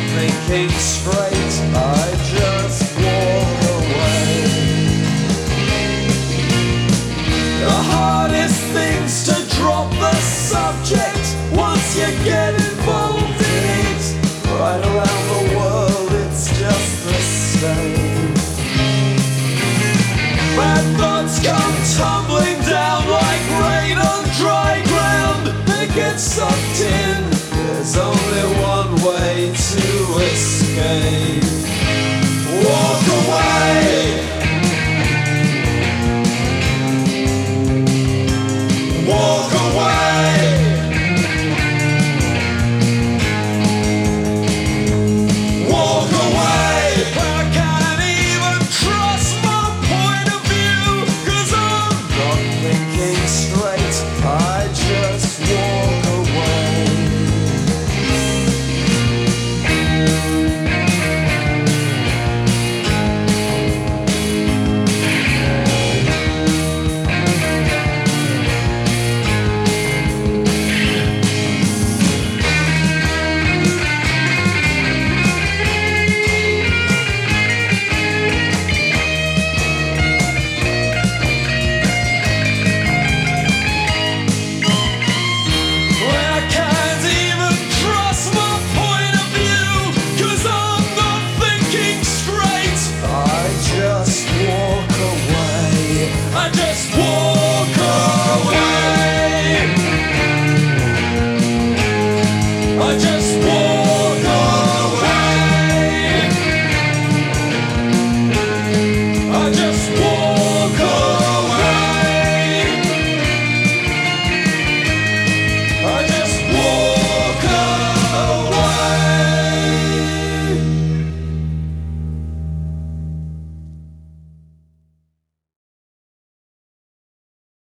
thinking straight, I just walk away. The hardest thing's to drop the subject once you get involved in it. Right around the world it's just the same. Bad thoughts come tumbling down like rain on dry ground. They get sucked in. There's only one way to escape.